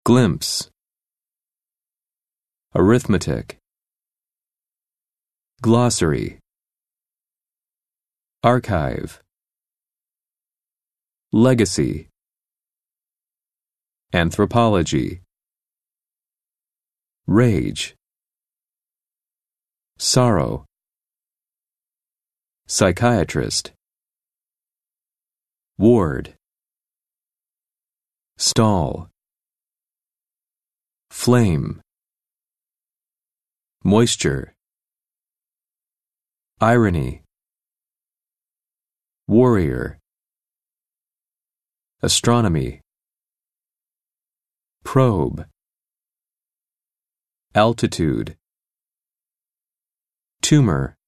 glimpse, arithmetic, glossary, archive, legacy, anthropology, rage, sorrow, psychiatrist, ward, stall, flame, moisture, irony, warrior, astronomy, probe, altitude, tumor,